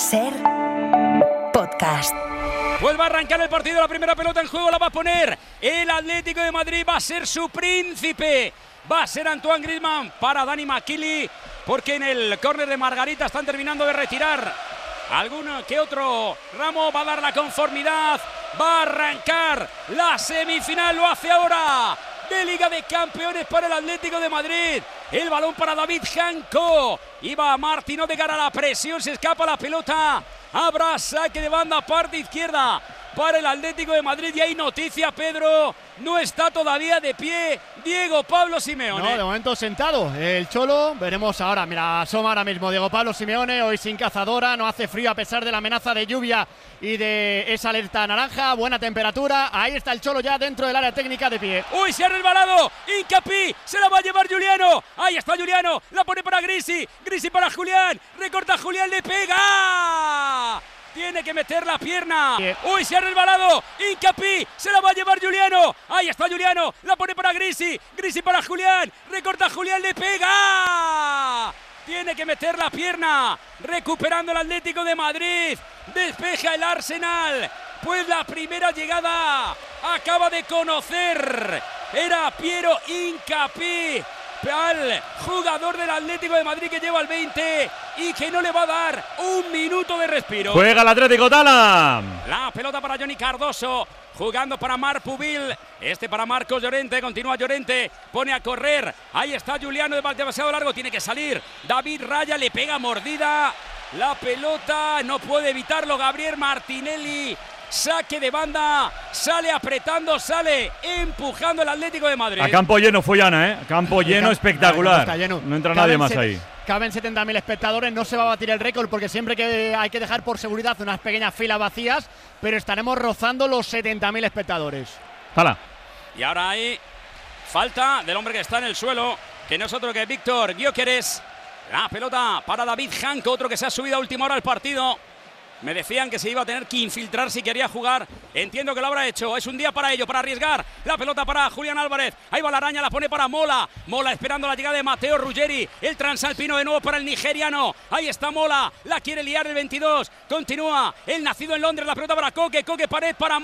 SER Podcast. Vuelve a arrancar el partido, la primera pelota en juego la va a poner el Atlético de Madrid, va a ser su príncipe, va a ser Antoine Griezmann para Dani Makili, porque en el córner de Margarita están terminando de retirar alguno que otro ramo, va a dar la conformidad, va a arrancar la semifinal, lo hace ahora, de Liga de Campeones para el Atlético de Madrid. El balón para David Janko, iba Martín Odegaard a la presión, se escapa la pelota, habrá saque de banda parte izquierda para el Atlético de Madrid y hay noticia, Pedro, no está todavía de pie Diego Pablo Simeone. No, de momento sentado el Cholo, veremos ahora, mira, asoma ahora mismo Diego Pablo Simeone, hoy sin cazadora, no hace frío a pesar de la amenaza de lluvia y de esa alerta naranja, buena temperatura, ahí está el Cholo ya dentro del área técnica de pie. Uy, se ha resbalado, Hincapié, se la va a llevar Juliano, ahí está Juliano, la pone para Grisi para Julián, recorta Julián, le pega. Tiene que meter la pierna. Uy, se ha resbalado. Hincapié, se la va a llevar Juliano. Ahí está Juliano. La pone para Grisi para Julián. Recorta Julián, le pega. Tiene que meter la pierna. Recuperando el Atlético de Madrid. Despeja el Arsenal. Pues la primera llegada acaba de conocer. Era Piero Hincapié, al jugador del Atlético de Madrid que lleva el 20 y que no le va a dar un minuto de respiro. Juega el Atlético, Tala. La pelota para Johnny Cardoso, jugando para Marc Pubil, para Marcos Llorente, continúa Llorente, pone a correr, ahí está Juliano, demasiado largo, tiene que salir, David Raya, le pega mordida, la pelota, no puede evitarlo Gabriel Martinelli. Saque de banda, sale apretando, sale empujando el Atlético de Madrid. A campo lleno fue Ana, ¿eh? Campo lleno espectacular. No entra nadie más ahí. Caben 70.000 espectadores, no se va a batir el récord porque siempre que hay que dejar por seguridad unas pequeñas filas vacías, pero estaremos rozando los 70.000 espectadores. ¡Hala! Y ahora hay falta del hombre que está en el suelo, que no es otro que Víctor Gyökeres. La pelota para David Janko, otro que se ha subido a última hora al partido. Me decían que se iba a tener que infiltrar si quería jugar. Entiendo que lo habrá hecho. Es un día para ello, para arriesgar. La pelota para Julián Álvarez. Ahí va la araña, la pone para Mola. Mola esperando la llegada de Matteo Ruggeri. El transalpino de nuevo para el nigeriano. Ahí está Mola. La quiere liar el 22. Continúa el nacido en Londres. La pelota para Koke. Koke, pared para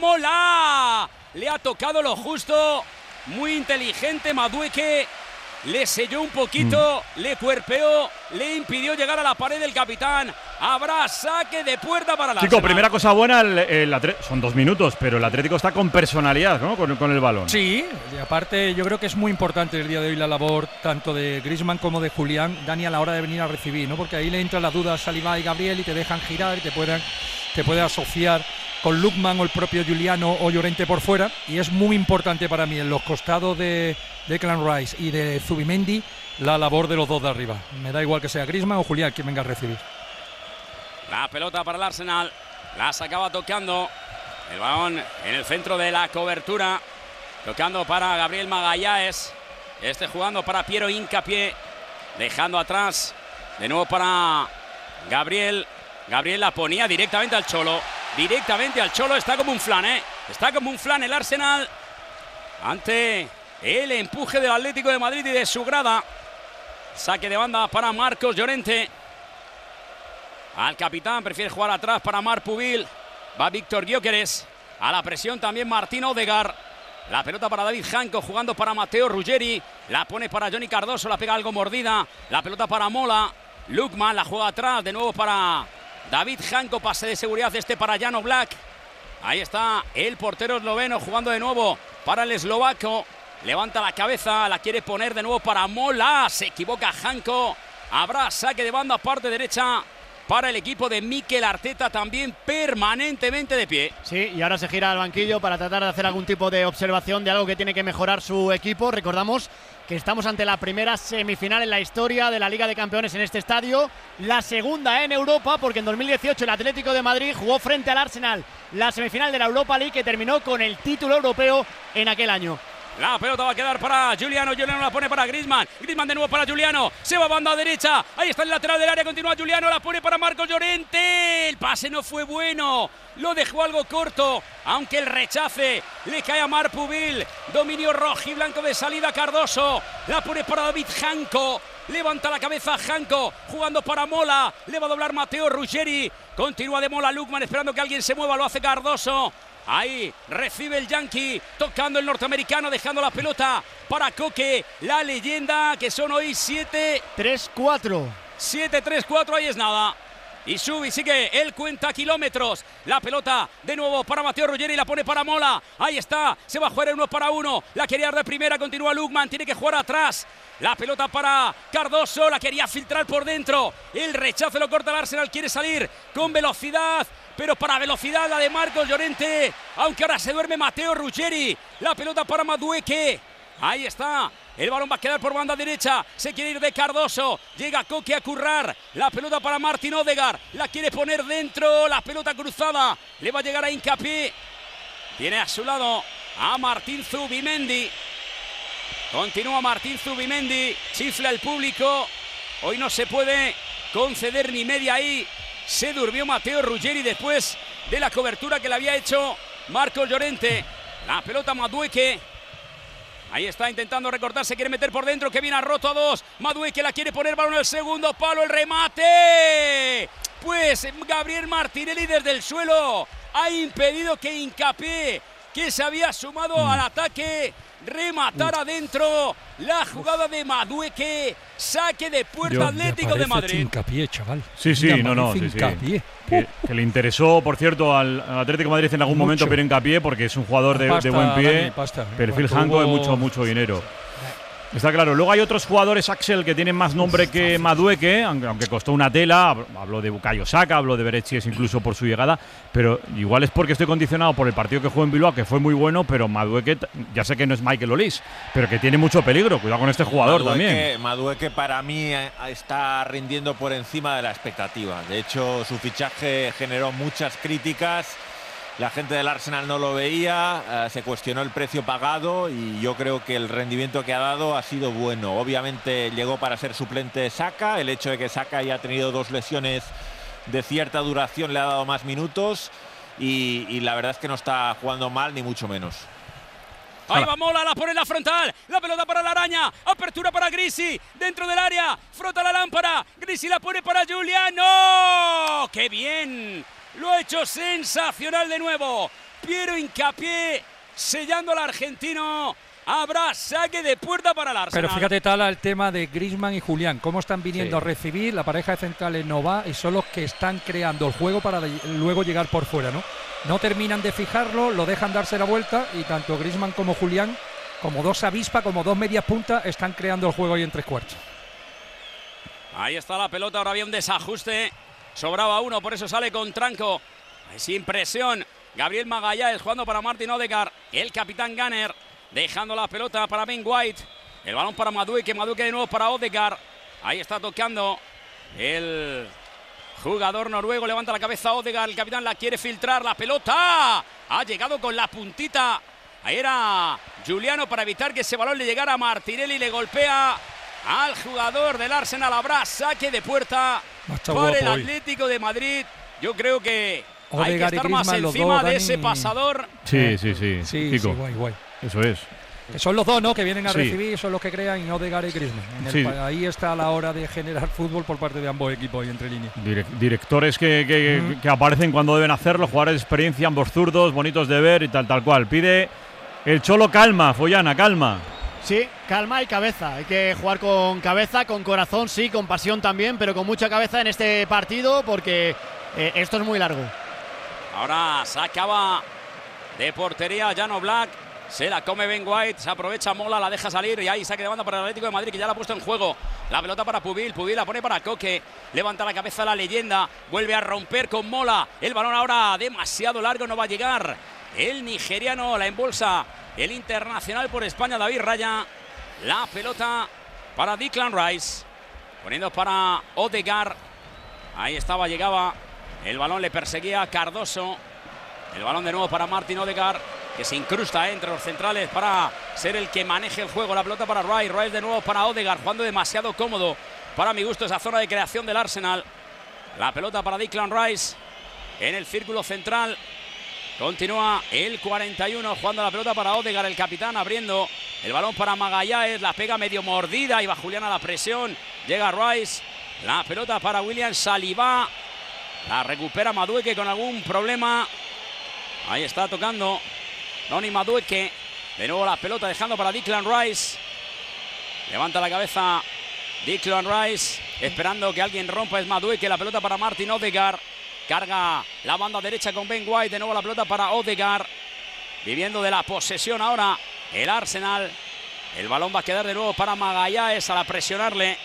Mola. Le ha tocado lo justo. Muy inteligente Madueke. Le selló un poquito, le cuerpeó, le impidió llegar a la pared del capitán. Habrá saque de puerta para la Chico, primera cosa buena, son 2 minutos, pero el Atlético está con personalidad, ¿no? Con el balón. Sí, y aparte yo creo que es muy importante el día de hoy la labor tanto de Griezmann como de Julián, Dani, a la hora de venir a recibir, ¿no? Porque ahí le entran las dudas a Saliba y Gabriel y te dejan girar y te puede asociar con Lookman o el propio Juliano o Llorente por fuera, y es muy importante para mí en los costados de Declan Rice y de Zubimendi la labor de los dos de arriba. Me da igual que sea Griezmann o Julián quien venga a recibir. La pelota para el Arsenal, la sacaba tocando el balón en el centro de la cobertura, tocando para Gabriel Magalhães, jugando para Piero Hincapié, dejando atrás de nuevo para Gabriel la ponía directamente al Cholo. Está como un flan, está como un flan el Arsenal ante el empuje del Atlético de Madrid y de su grada. Saque de banda para Marcos Llorente. Al capitán, prefiere jugar atrás para Marc Pubil. Va Víctor Gyökeres. A la presión también Martín Odegaard. La pelota para David Janko, jugando para Matteo Ruggeri. La pone para Johnny Cardoso, la pega algo mordida. La pelota para Mola. Lookman la juega atrás, de nuevo para David Janko, pase de seguridad para Jan Oblak. Ahí está el portero esloveno jugando de nuevo para el eslovaco. Levanta la cabeza, la quiere poner de nuevo para Mola. Se equivoca Janko. Habrá saque de banda parte derecha para el equipo de Mikel Arteta, también permanentemente de pie. Sí, y ahora se gira al banquillo para tratar de hacer algún tipo de observación de algo que tiene que mejorar su equipo. Recordamos que estamos ante la primera semifinal en la historia de la Liga de Campeones en este estadio, la segunda en Europa, porque en 2018 el Atlético de Madrid jugó frente al Arsenal la semifinal de la Europa League, que terminó con el título europeo en aquel año. La pelota va a quedar para Juliano. Juliano la pone para Griezmann. Griezmann de nuevo para Juliano. Se va a banda derecha. Ahí está el lateral del área. Continúa Juliano. La pone para Marcos Llorente. El pase no fue bueno. Lo dejó algo corto. Aunque el rechace le cae a Marc Pubil. Dominio rojiblanco de salida Cardoso. La pone para David Janko. levanta la cabeza Janko, jugando para Mola, le va a doblar Matteo Ruggeri, continúa de Mola Lukman esperando que alguien se mueva, lo hace Cardoso. Ahí recibe el Yankee, tocando el norteamericano, dejando la pelota para Koke, la leyenda, que son hoy 7-3-4. 7-3-4, ahí es nada. Y Subi sigue, él cuenta kilómetros. La pelota de nuevo para Matteo Ruggeri, la pone para Mola. Ahí está, se va a jugar el 1 para 1. La quería dar de primera, continúa Lukman, tiene que jugar atrás. La pelota para Cardoso, la quería filtrar por dentro. El rechazo lo corta el Arsenal, quiere salir con velocidad. Pero para velocidad la de Marcos Llorente. Aunque ahora se duerme Matteo Ruggeri. La pelota para Madueke. Ahí está. El balón va a quedar por banda derecha. Se quiere ir de Cardoso. Llega Koke a currar. La pelota para Martin Odegaard. La quiere poner dentro. La pelota cruzada. Le va a llegar a Hincapié. Tiene a su lado a Martín Zubimendi. Continúa Martín Zubimendi. Chifla el público. Hoy no se puede conceder ni media ahí. Se durmió Matteo Ruggeri después de la cobertura que le había hecho Marcos Llorente. La pelota Madueke. Ahí está intentando recortar, se quiere meter por dentro, que viene ha roto a 2. Madueke la quiere poner, balón al segundo palo, el remate. Pues Gabriel Martinelli desde el suelo ha impedido que Hincapié, que se había sumado al ataque, rematara adentro. La jugada de Madueke, saque de puerta Atlético de Madrid. Hincapié, chaval. Sí, sí, sí. Que le interesó, por cierto, al Atlético de Madrid en algún momento Pierre Hincapié, porque es un jugador de buen pie. Perfil Janko de mucho dinero. Está claro. Luego hay otros jugadores, Axel, que tienen más nombre que Madueke, aunque costó una tela. Hablo de Bukayo Saka, hablo de Beretchies incluso por su llegada. Pero igual es porque estoy condicionado por el partido que jugó en Bilbao, que fue muy bueno, pero Madueke, ya sé que no es Michael Olise, pero que tiene mucho peligro. Cuidado con este jugador también. Madueke para mí está rindiendo por encima de la expectativa. De hecho, su fichaje generó muchas críticas. La gente del Arsenal no lo veía, se cuestionó el precio pagado y yo creo que el rendimiento que ha dado ha sido bueno. Obviamente llegó para ser suplente de Saka. El hecho de que Saka haya tenido 2 lesiones de cierta duración le ha dado más minutos y la verdad es que no está jugando mal ni mucho menos. Ahí va Mola, la pone en la frontal, la pelota para la araña, apertura para Grisi, dentro del área, frota la lámpara, Grisi la pone para Giuliano. ¡Qué bien! Lo ha hecho sensacional de nuevo. Piero Hincapié sellando al argentino. Habrá saque de puerta para el Arsenal. Pero fíjate, Tala, el tema de Griezmann y Julián. Cómo están viniendo a recibir. La pareja de centrales no va y son los que están creando el juego para luego llegar por fuera, ¿no? No terminan de fijarlo, lo dejan darse la vuelta y tanto Griezmann como Julián, como 2 avispas, como 2 medias puntas, están creando el juego ahí en 3/4. Ahí está la pelota, ahora había un desajuste. Sobraba uno, por eso sale con Tranco. Sin presión. Gabriel Magalhães jugando para Martin Odegaard. El capitán Gunner dejando la pelota para Ben White. El balón para Madueke. Madueke de nuevo para Odegaard. Ahí está tocando el jugador noruego. Levanta la cabeza Odegaard. El capitán la quiere filtrar. La pelota ha llegado con la puntita. Ahí era Giuliano para evitar que ese balón le llegara a Martinelli. Le golpea al jugador del Arsenal. Habrá saque de puerta para el Atlético de Madrid. Yo creo que hay que estar más encima de ese pasador. Sí. Sí, guay. Eso es. Que son los dos, ¿no? Que vienen a recibir, son los que crean, y Odegaard y Griezmann. Ahí está la hora de generar fútbol por parte de ambos equipos y entre líneas. Directores que aparecen cuando deben hacerlo, jugadores de experiencia, ambos zurdos, bonitos de ver y tal cual. Pide el Cholo calma, Follana, calma. Sí, calma y cabeza. Hay que jugar con cabeza, con corazón, sí, con pasión también, pero con mucha cabeza en este partido porque esto es muy largo. Ahora sacaba de portería Jan Oblak. Se la come Ben White, se aprovecha Mola, la deja salir y ahí saque de banda para el Atlético de Madrid, que ya la ha puesto en juego. La pelota para Pubil, Pubil la pone para Koke, levanta la cabeza la leyenda, vuelve a romper con Mola. El balón ahora demasiado largo, no va a llegar. El nigeriano la embolsa, el internacional por España, David Raya. La pelota para Declan Rice, poniendo para Odegaard. Ahí estaba, llegaba. El balón le perseguía Cardoso. El balón de nuevo para Martin Odegaard, que se incrusta entre los centrales para ser el que maneje el juego. La pelota para Rice, Rice de nuevo para Odegaard, jugando demasiado cómodo para mi gusto esa zona de creación del Arsenal. La pelota para Declan Rice en el círculo central. Continúa el 41 jugando la pelota para Odegaard, el capitán, abriendo el balón para Magalhães. La pega medio mordida y va Julián a la presión. Llega Rice. La pelota para William Saliba. La recupera Madueke con algún problema. Ahí está tocando Noni Madueke. De nuevo la pelota dejando para Declan Rice. Levanta la cabeza Declan Rice. Esperando que alguien rompa. Es Madueke. La pelota para Martin Odegaard. Carga la banda derecha con Ben White. De nuevo la pelota para Odegaard. Viviendo de la posesión ahora el Arsenal. El balón va a quedar de nuevo para Magallanes al presionarle.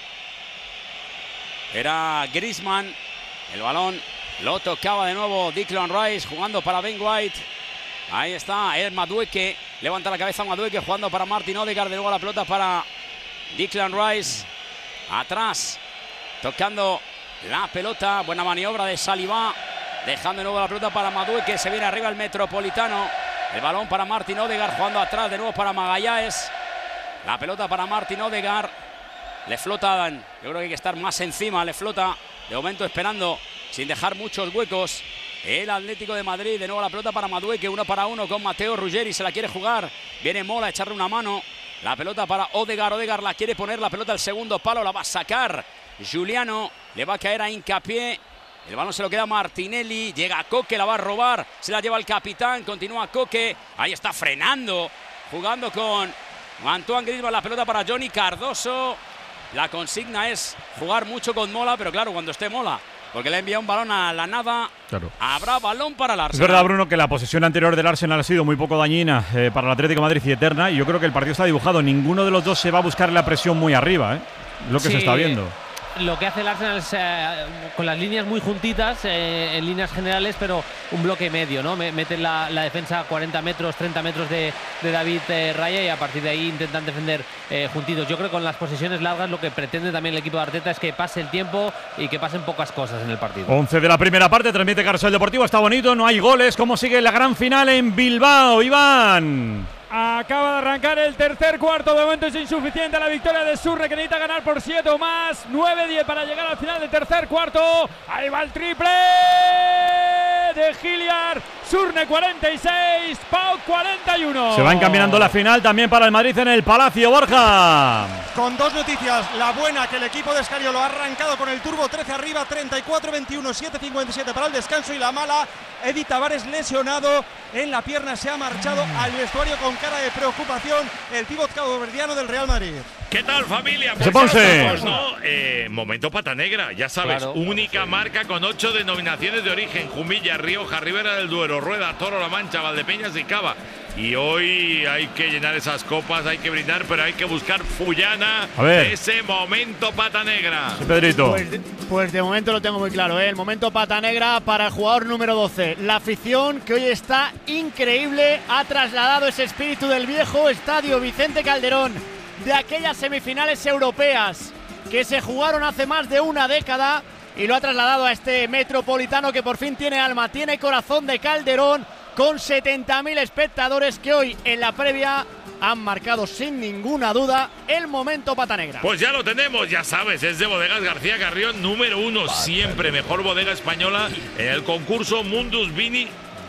Era Griezmann. El balón lo tocaba de nuevo Declan Rice jugando para Ben White. Ahí está Madueke. Levanta la cabeza Madueke jugando para Martin Odegaard. De nuevo la pelota para Declan Rice. Atrás. Tocando la pelota. Buena maniobra de Saliba. Dejando de nuevo la pelota para Madueke. Se viene arriba el Metropolitano. El balón para Martin Odegaard jugando atrás de nuevo para Magallanes. La pelota para Martin Odegaard. Le flotan, yo creo que hay que estar más encima, le flota, de momento esperando, sin dejar muchos huecos, el Atlético de Madrid. De nuevo la pelota para Madueke, 1 para 1 con Matteo Ruggeri, se la quiere jugar, viene Mola a echarle una mano, la pelota para Odegaard, Odegaard la quiere poner, la pelota al segundo palo, la va a sacar Giuliano, le va a caer a Hincapié, el balón se lo queda Martinelli, llega Koke, la va a robar, se la lleva el capitán, continúa Koke, ahí está frenando, jugando con Antoine Griezmann, la pelota para Johnny Cardoso. La consigna es jugar mucho con Mola, pero claro, cuando esté Mola, porque le envía un balón a la nada, claro. Habrá balón para el Arsenal. Es verdad, Bruno, que la posesión anterior del Arsenal ha sido muy poco dañina para el Atlético de Madrid y eterna, y yo creo que el partido está dibujado. Ninguno de los dos se va a buscar la presión muy arriba, lo que se está viendo. Lo que hace el Arsenal es con las líneas muy juntitas en líneas generales, pero un bloque medio, ¿no? Meten la defensa a 40 metros, 30 metros de David Raya, y a partir de ahí intentan defender juntitos. Yo creo que con las posesiones largas lo que pretende también el equipo de Arteta es que pase el tiempo y que pasen pocas cosas en el partido. 11 de la primera parte, transmite Carrusel Deportivo, está bonito, no hay goles. ¿Cómo sigue la gran final en Bilbao, Iván? Acaba de arrancar el tercer cuarto, de momento es insuficiente la victoria de Surne, que necesita ganar por 7 o más, 9-10 para llegar al final del tercer cuarto. Ahí va el triple de Hilliard, Surne 46, Pau 41. Se va encaminando la final también para el Madrid en el Palacio, Borja. Con dos noticias, la buena, que el equipo de Escariolo ha arrancado con el turbo 13 arriba, 34-21, 7-57 para el descanso, y la mala, Eddie Tavares lesionado en la pierna, se ha marchado al vestuario con cara de preocupación el pívot caboverdiano del Real Madrid. ¿Qué tal, familia? Pues no, momento pata negra, ya sabes, claro, única marca con 8 denominaciones de origen: Jumilla, Rioja, Ribera del Duero, Rueda, Toro, La Mancha, Valdepeñas y Cava. Y hoy hay que llenar esas copas, hay que brindar, pero hay que buscar Fullana, ese momento pata negra. Sí, Pedrito. Pues de momento lo tengo muy claro, el momento pata negra para el jugador número 12. La afición, que hoy está increíble, ha trasladado ese espíritu del viejo estadio Vicente Calderón, de aquellas semifinales europeas que se jugaron hace más de una década, y lo ha trasladado a este Metropolitano que por fin tiene alma, tiene corazón de Calderón, con 70.000 espectadores que hoy en la previa han marcado sin ninguna duda el momento pata negra. Pues ya lo tenemos, ya sabes, es de Bodegas García Carrión, número 1, siempre mejor bodega española en el concurso Mundus Vini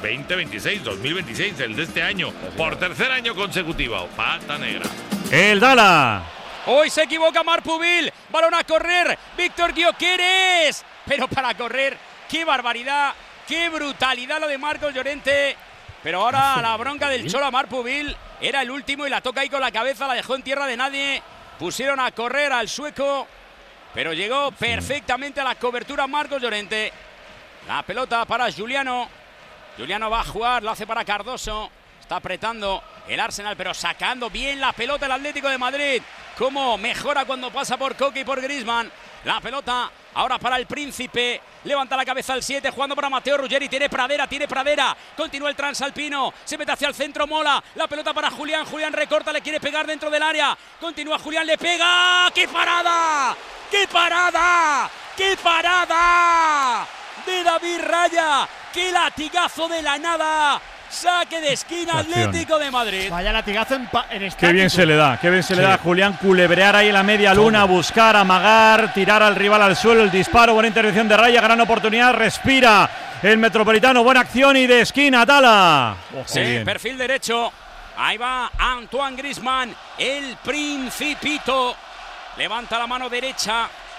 2026, el de este año, por tercer año consecutivo, pata negra. El Dala. Hoy se equivoca Marpubil, balón a correr, Víctor Gyökeres, pero para correr, qué barbaridad, qué brutalidad lo de Marcos Llorente. Pero ahora la bronca del Cholo a Marpubil, era el último y la toca ahí con la cabeza, la dejó en tierra de nadie. Pusieron a correr al sueco, pero llegó perfectamente a la cobertura Marcos Llorente. La pelota para Giuliano. Giuliano va a jugar, lo hace para Cardoso. Está apretando el Arsenal, pero sacando bien la pelota el Atlético de Madrid. Cómo mejora cuando pasa por Koke y por Griezmann. La pelota ahora para el Príncipe. Levanta la cabeza al 7, jugando para Matteo Ruggeri. Tiene Pradera. Continúa el transalpino. Se mete hacia el centro Mola. La pelota para Julián. Julián recorta, le quiere pegar dentro del área. Continúa Julián, le pega. ¡Qué parada! ¡Qué parada! ¡Qué parada! De David Raya. ¡Qué latigazo de la nada! Saque de esquina Atlético de Madrid. Vaya latigazo en estático. Qué bien se le da a Julián, culebrear ahí en la media luna, buscar, amagar, tirar al rival al suelo, el disparo, buena intervención de Raya, gran oportunidad, respira el Metropolitano, buena acción y de esquina, Tala. Sí, bien. Perfil derecho, ahí va Antoine Griezmann, el Principito. Levanta la mano derecha,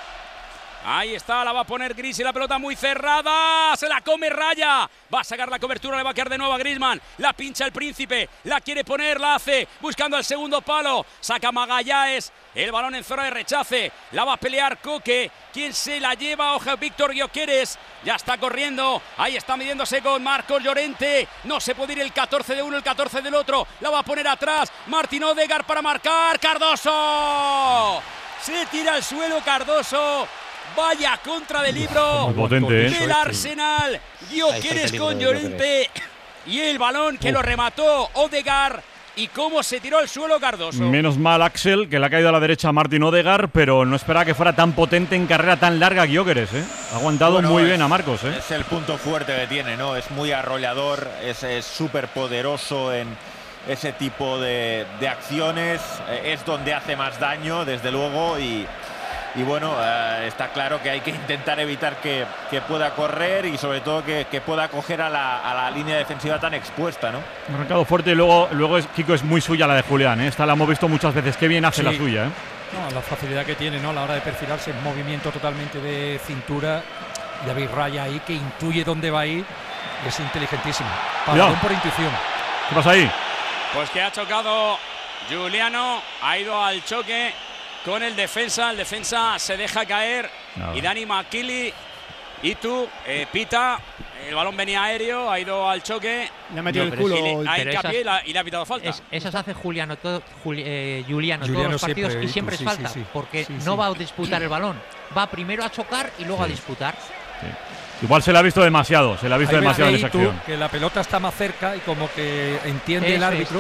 Ahí está, la va a poner Gris y la pelota muy cerrada. Se la come Raya. Va a sacar la cobertura, le va a quedar de nuevo a Griezmann. La pincha el Príncipe, la quiere poner, la hace. Buscando el segundo palo. Saca Magallanes. El balón en zona de rechace. La va a pelear Coque. ¿Quién se la lleva? Ojo, Víctor Gyökeres. Ya está corriendo. Ahí está midiéndose con Marcos Llorente. No se puede ir el 14 de uno, el 14 del otro. La va a poner atrás. Martin Odegaard para marcar. Cardoso. Se tira al suelo Cardoso. Vaya contra del libro potente, del Arsenal. Gyökeres con Llorente. Y el balón que lo remató Odegaard. Y cómo se tiró al suelo Cardoso. Menos mal Axel, que le ha caído a la derecha a Martin Odegaard, pero no esperaba que fuera tan potente en carrera tan larga Gyökeres, ¿eh? Ha aguantado muy bien a Marcos, ¿eh? Es el punto fuerte que tiene, ¿no? Es muy arrollador, es súper poderoso en ese tipo de acciones. Es donde hace más daño, desde luego, y bueno, está claro que hay que intentar evitar que pueda correr y sobre todo que pueda coger a la línea defensiva tan expuesta, ¿no? Un arrancado fuerte y luego Kiko es muy suya la de Julián, ¿eh? Esta la hemos visto muchas veces, qué bien hace la suya, ¿eh? No, la facilidad que tiene, ¿no? A la hora de perfilarse en movimiento totalmente de cintura. David Raya ahí que intuye dónde va a ir, es inteligentísimo. Paradón por intuición. ¿Qué pasa ahí? Pues que ha chocado Giuliano, ha ido al choque con el defensa se deja caer y Dani McKinley y tú pita, el balón venía aéreo, ha ido al choque, le ha metido el culo y le ha pitado falta. Esas hace Giuliano todos los partidos y siempre es falta, porque no va a disputar el balón, va primero a chocar y luego a disputar. Igual se le ha visto demasiado, esa acción. Que la pelota está más cerca y como que entiende el árbitro.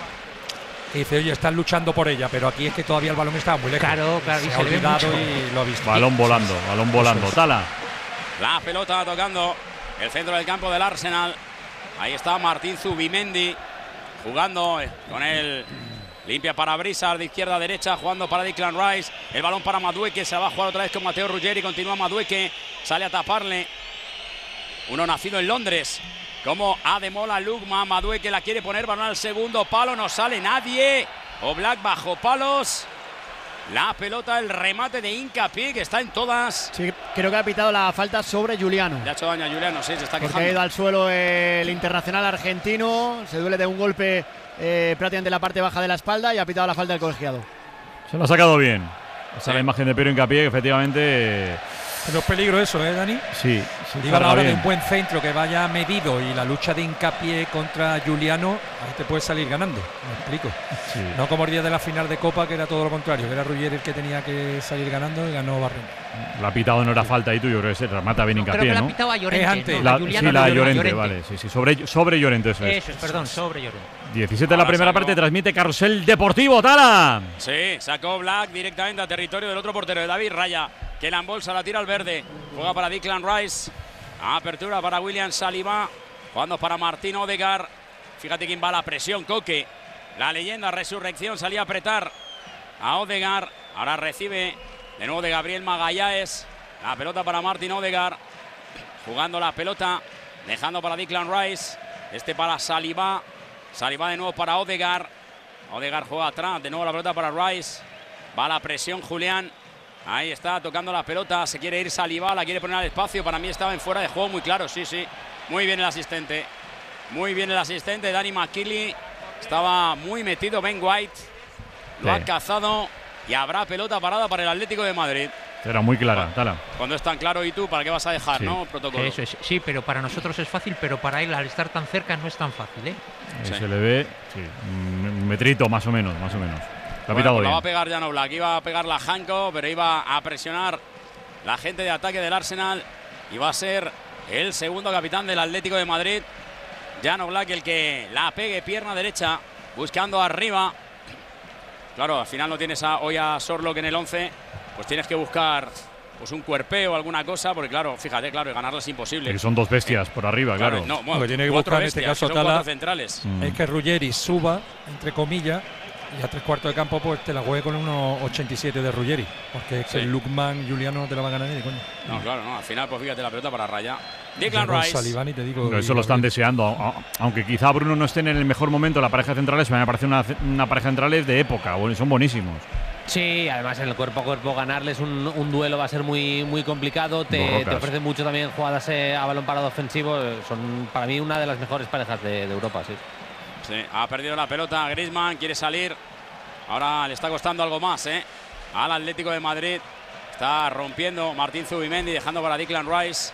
Y dice, oye, están luchando por ella, pero aquí es que todavía el balón estaba muy lejos. Claro, se ha olvidado y lo ha visto. Balón volando. Tala. La pelota tocando el centro del campo del Arsenal. Ahí está Martín Zubimendi jugando con él. Limpia parabrisas de izquierda a derecha, jugando para Declan Rice. El balón para Madueke, se va a jugar otra vez con Matteo Ruggeri. Continúa Madueke, sale a taparle. Uno nacido en Londres. Como Ademola Lookman, Madueke la quiere poner, balón al segundo palo, no sale nadie. Oblak bajo palos. La pelota, el remate de Hincapié, que está en todas. Sí, creo que ha pitado la falta sobre Giuliano. Le ha hecho daño a Giuliano, sí, se está quejando. Porque ha ido al suelo el internacional argentino, se duele de un golpe prácticamente en la parte baja de la espalda y ha pitado la falta del colegiado. Se lo ha sacado bien. Esa es la imagen de Piero Hincapié, que efectivamente... Pero es peligro eso, Dani? Sí. Digo, a la hora de un buen centro que vaya medido y la lucha de Hincapié contra Giuliano, ahí te puedes salir ganando, me explico. Sí. No como el día de la final de Copa, que era todo lo contrario, que era Ruggeri el que tenía que salir ganando y ganó Barreno. La ha pitado, no era falta y tú, yo creo que se remata bien Hincapié, creo que ¿no? La ha pitado a Llorente, la Llorente, vale, sí, sobre Llorente, sobre Llorente. 17 de la primera parte, transmite Carrusel Deportivo, Tala. Sí, sacó Black directamente a territorio del otro portero, de David Raya, que la embolsa, la tira al verde. Juega para Declan Rice. Apertura para William Saliba. Jugando para Martín Odegaard. Fíjate quién va a la presión, Coque. La leyenda Resurrección salía a apretar a Odegaard. Ahora recibe de nuevo de Gabriel Magallanes. La pelota para Martín Odegaard. Jugando la pelota. Dejando para Declan Rice. Para Saliba. Saliba de nuevo para Odegaard. Odegaard juega atrás. De nuevo la pelota para Rice. Va a la presión Julián. Ahí está, tocando la pelota, se quiere ir Saliba, la quiere poner al espacio, para mí estaba en fuera de juego muy claro, sí. Muy bien el asistente, Danny McKinley, estaba muy metido Ben White, lo ha cazado y habrá pelota parada para el Atlético de Madrid. Era muy clara, Tala. Cuando es tan claro, ¿y tú para qué vas a dejar, no? Protocolo. Eso es, sí, pero para nosotros es fácil, pero para él al estar tan cerca no es tan fácil, ¿eh? Se le ve, un metrito más o menos. Bueno, la va a pegar Jan Oblak, iba a pegar la Janko, pero iba a presionar la gente de ataque del Arsenal y va a ser el segundo capitán del Atlético de Madrid, Jan Oblak, el que la pegue pierna derecha, buscando arriba. Claro, al final no tienes hoy a Sorlock en el 11, pues tienes que buscar pues un cuerpeo o alguna cosa, porque claro, fíjate, ganarla es imposible. Que son dos bestias por arriba, claro. No, lo que tiene que buscar en este caso Tala centrales. Es que Ruggeri suba, entre comillas, y a 3/4 de campo pues te la juegue con 1,87 de Ruggeri, porque es que el Lookman Giuliano no te la va a ganar ni de coño. No, claro, al final pues fíjate la pelota para Raya. Declan Rice. Salivani, te digo, eso lo están deseando, aunque quizá Bruno no esté en el mejor momento, la pareja de centrales me parece una pareja de centrales de época, son buenísimos. Sí, además en el cuerpo a cuerpo ganarles un duelo va a ser muy, muy complicado. Te ofrece mucho también jugadas a balón parado ofensivo. Son para mí una de las mejores parejas de Europa, sí. Sí, ha perdido la pelota Griezmann, quiere salir. Ahora le está costando algo más, al Atlético de Madrid. Está rompiendo Martín Zubimendi, dejando para Declan Rice.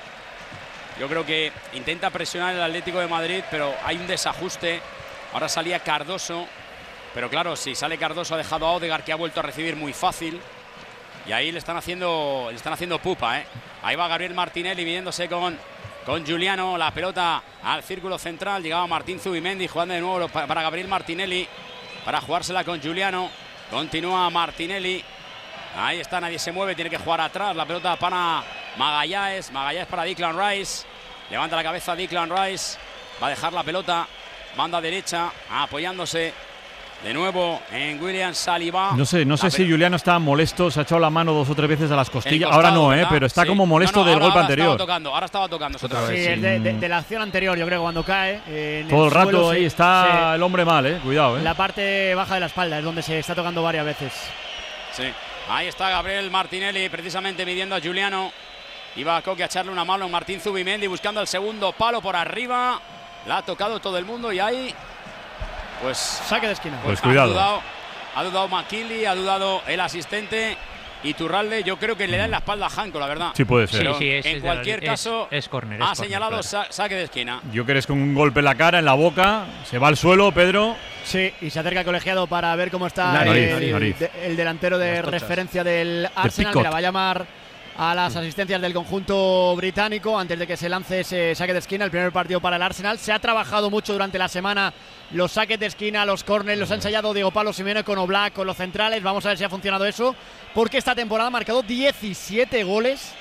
Yo creo que intenta presionar el Atlético de Madrid, pero hay un desajuste. Ahora salía Cardoso. Pero claro, si sale Cardoso ha dejado a Odegaard, que ha vuelto a recibir muy fácil. Y ahí le están haciendo pupa, Ahí va Gabriel Martinelli midiéndose con Giuliano. La pelota al círculo central. Llegaba Martín Zubimendi jugando de nuevo para Gabriel Martinelli. Para jugársela con Giuliano. Continúa Martinelli. Ahí está, nadie se mueve, tiene que jugar atrás. La pelota para Magallanes. Magallanes para Declan Rice. Levanta la cabeza Declan Rice. Va a dejar la pelota. Banda derecha, apoyándose de nuevo en William Saliba. No sé si Giuliano está molesto, se ha echado la mano 2 o 3 veces a las costillas. Ahora no, pero está como molesto del golpe anterior. Ahora estaba tocando otra vez. Sí, es de la acción anterior, yo creo que cuando cae. Todo el rato ahí está el hombre mal, cuidado. La parte baja de la espalda es donde se está tocando varias veces. Sí, ahí está Gabriel Martinelli precisamente midiendo a Giuliano. Iba a Coque a echarle una mano a Martín Zubimendi buscando el segundo palo por arriba. La ha tocado todo el mundo y ahí, pues saque de esquina. Pues cuidado. Ha dudado McKinley, ha dudado el asistente Iturralde. Yo creo que le da en la espalda a Janko, la verdad. Sí, puede ser. Sí, en cualquier caso, es córner. Ha señalado claro. Saque de esquina. Yo creo que es con un golpe en la cara, en la boca. Se va al suelo, Pedro. Sí, y se acerca el colegiado para ver cómo está el delantero de referencia del Arsenal, que la va a llamar a las asistencias del conjunto británico antes de que se lance ese saque de esquina, el primer partido para el Arsenal. Se ha trabajado mucho durante la semana los saques de esquina, los córneres, los ha ensayado Diego Pablo Simeone con Oblak, con los centrales. Vamos a ver si ha funcionado eso, porque esta temporada ha marcado 17 goles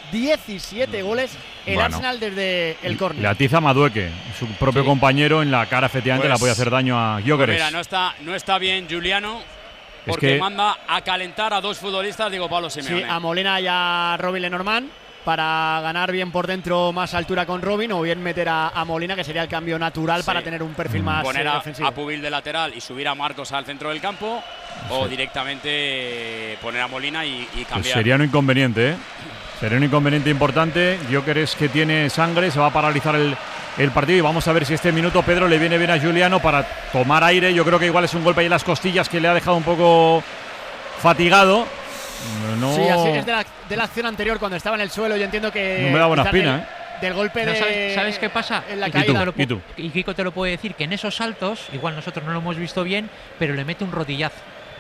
el Arsenal desde el córner. Le atiza a Madueke, su propio compañero, en la cara, efectivamente, pues, le puede hacer daño a Gyökeres. Mira, no está bien Giuliano, porque manda a calentar a 2 futbolistas, digo Pablo Simeone. Sí, a Molina y a Robin Lenormand, para ganar bien por dentro, más altura con Robin, o bien meter a Molina, que sería el cambio natural para tener un perfil más ofensivo. A Pubil de lateral y subir a Marcos al centro del campo, o directamente poner a Molina y cambiar. Pues sería un inconveniente, Sería un inconveniente importante. Gyökeres, que tiene sangre, se va a paralizar el partido, y vamos a ver si este minuto, Pedro, le viene bien a Giuliano para tomar aire. Yo creo que igual es un golpe ahí en las costillas que le ha dejado un poco fatigado. No. Sí, así es de la acción anterior, cuando estaba en el suelo. Yo entiendo que no me da buena espina, del golpe de... ¿Sabes qué pasa? En la caída. Y Kiko te lo puede decir, que en esos saltos, igual nosotros no lo hemos visto bien, pero le mete un rodillazo.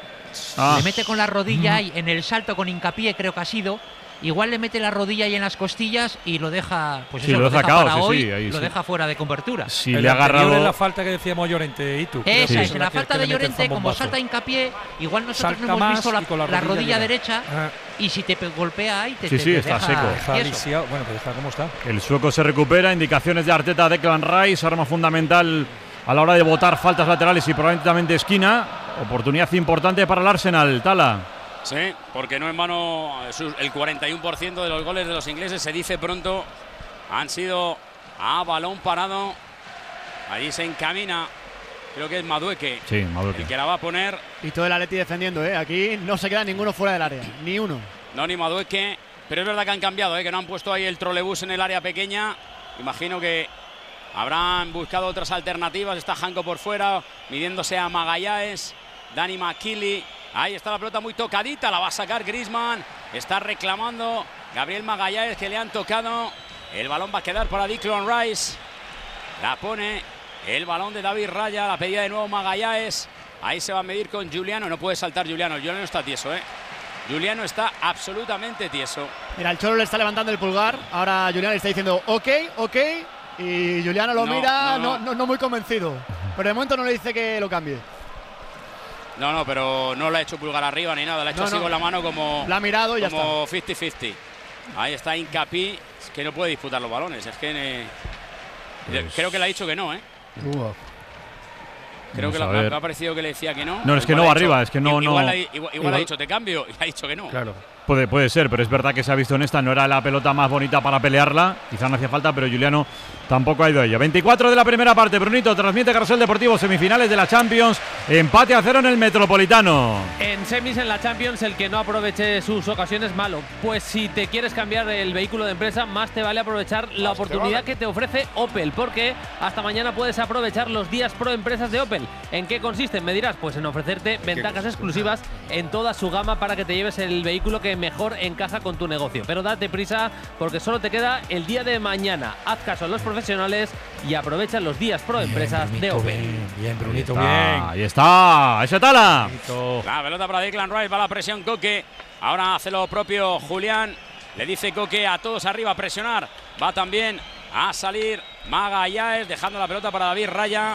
Le mete con la rodilla ahí en el salto con hincapié, creo que ha sido. Igual le mete la rodilla ahí en las costillas y lo deja, pues sí, eso, lo deja para cao, hoy, sí, lo deja fuera de cobertura. Si le ha agarrado en la falta que decíamos Llorente y tú. Esa es, en la falta de Llorente, como salta hincapié, igual nosotros no hemos visto la rodilla derecha, y si te golpea ahí, te está deja, seco. Bueno, pues deja cómo está. El sueco se recupera, indicaciones de Arteta, Declan Rice, arma fundamental a la hora de botar faltas laterales y probablemente también de esquina. Oportunidad importante para el Arsenal, Tala. Sí, porque no en vano el 41% de los goles de los ingleses, se dice pronto, han sido a balón parado. Allí se encamina, creo que es Madueke, el que la va a poner. Y todo el Atleti defendiendo, aquí no se queda ninguno fuera del área, ni uno. No, ni Madueke, pero es verdad que han cambiado, que no han puesto ahí el trolebús en el área pequeña. Imagino que habrán buscado otras alternativas. Está Janko por fuera, midiéndose a Magallanes, Dani McKinley. Ahí está la pelota muy tocadita, la va a sacar Griezmann. Está reclamando Gabriel Magallanes, que le han tocado. El balón va a quedar para Declan Rice. La pone el balón de David Raya, la pedida de nuevo Magallanes. Ahí se va a medir con Giuliano, no puede saltar Giuliano. Giuliano está tieso, Giuliano está absolutamente tieso. Mira, el Cholo le está levantando el pulgar. Ahora Giuliano le está diciendo ok. Y Giuliano lo mira, no muy convencido. Pero de momento no le dice que lo cambie. No, pero no le ha hecho pulgar arriba ni nada. Le ha hecho así con la mano como... La ha mirado y ya está. Como 50-50. Ahí está Hincapié, que no puede disputar los balones. Es que... creo que le ha dicho que no, Creo que me ha parecido que le decía que no. No, es que no va arriba, es que no... Igual ha dicho te cambio y ha dicho que no. Claro. Puede ser, pero es verdad que se ha visto en esta, no era la pelota más bonita para pelearla, quizá no hacía falta, pero Juliano tampoco ha ido a ella. 24 de la primera parte, Brunito, transmite Carrusel Deportivo, semifinales de la Champions, empate a 0 en el Metropolitano. En semis en la Champions, el que no aproveche sus ocasiones, malo. Pues si te quieres cambiar el vehículo de empresa, más te vale aprovechar la oportunidad que te ofrece Opel, porque hasta mañana puedes aprovechar los días pro empresas de Opel. ¿En qué consisten? Me dirás, pues en ofrecerte ventajas exclusivas en toda su gama para que te lleves el vehículo que mejor encaja con tu negocio. Pero date prisa porque solo te queda el día de mañana. Haz caso a los profesionales y aprovecha los días pro empresas de Opel. Bien, Brunito, bien. bien. Ahí está, esa tala. La pelota para Declan Rice, va la presión Coque. Ahora hace lo propio Julián. Le dice Coque a todos arriba a presionar. Va también a salir Magallanes, dejando la pelota para David Raya.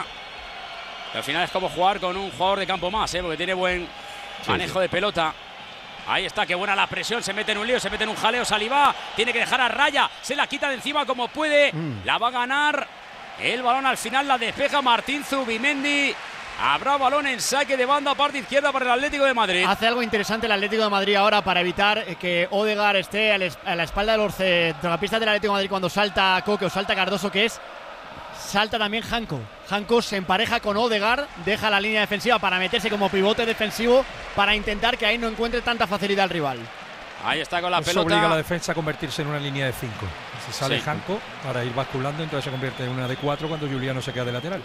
Al final es como jugar con un jugador de campo más, porque tiene buen manejo de pelota. Ahí está, qué buena la presión, se mete en un lío, se mete en un jaleo Salivá, tiene que dejar a Raya, se la quita de encima como puede, la va a ganar. El balón al final la despeja Martín Zubimendi. Habrá balón en saque de banda, parte izquierda para el Atlético de Madrid. Hace algo interesante el Atlético de Madrid ahora para evitar que Odegaard esté a la espalda de los centrocampistas del Atlético de Madrid cuando salta Coque o salta Cardoso, que es salta también Janko. Janko se empareja con Odegaard, deja la línea defensiva para meterse como pivote defensivo para intentar que ahí no encuentre tanta facilidad el rival. Ahí está con la pelota. Eso obliga a la defensa a convertirse en una línea de 5. Si sale Janko para ir basculando, entonces se convierte en una de 4 cuando Juliano se queda de lateral.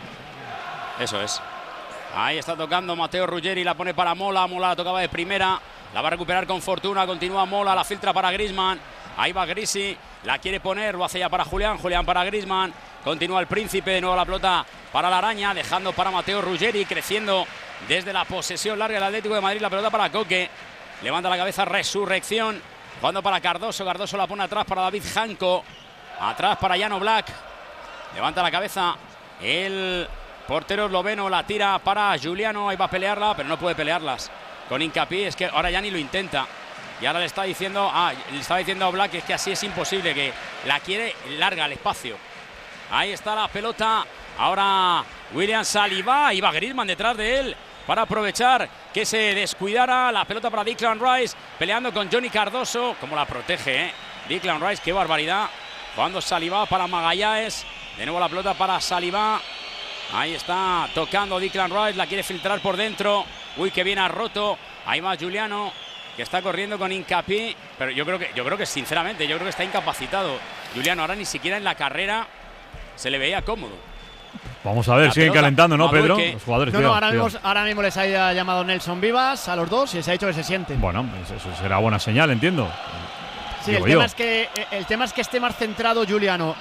Eso es. Ahí está tocando Matteo Ruggeri, la pone para Mola. Mola la tocaba de primera, la va a recuperar con fortuna. Continúa Mola, la filtra para Griezmann. Ahí va Grisi, la quiere poner, lo hace ya para Julián. Julián para Griezmann. Continúa el Príncipe, de nuevo la pelota para la Araña, dejando para Matteo Ruggeri, creciendo desde la posesión larga del Atlético de Madrid. La pelota para Coque, levanta la cabeza Resurrección, jugando para Cardoso. Cardoso la pone atrás para David Janko, atrás para Jan Oblak. Levanta la cabeza el portero esloveno, la tira para Juliano. Ahí va a pelearla, pero no puede pelearlas con hincapié. Es que ahora ya ni lo intenta. Y ahora le está diciendo, le estaba diciendo a Oblak que es que así es imposible, que la quiere larga al espacio. Ahí está la pelota. Ahora William Saliba. Iba Griezmann detrás de él para aprovechar que se descuidara. La pelota para Declan Rice, peleando con Johnny Cardoso. Como la protege, Declan Rice, qué barbaridad. Jugando Saliba para Magallanes. De nuevo la pelota para Saliba. Ahí está tocando Declan Rice. La quiere filtrar por dentro. Uy, que bien ha roto. Ahí va Juliano, que está corriendo con hincapié. Pero yo creo que sinceramente, yo creo que está incapacitado Juliano. Ahora ni siquiera en la carrera se le veía cómodo. Vamos a ver, siguen pelota, calentando, ¿no, Pedro? Que... Los jugadores. No, ahora mismo les ha llamado Nelson Vivas a los dos y les ha dicho que se sienten. Bueno, eso será buena señal, entiendo. Sí, el tema es que esté más centrado Juliano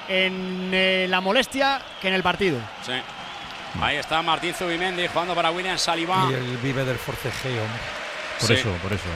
en la molestia que en el partido. Sí. Ahí está Martín Zubimendi jugando para William Saliba. Y él vive del forcejeo. Por eso.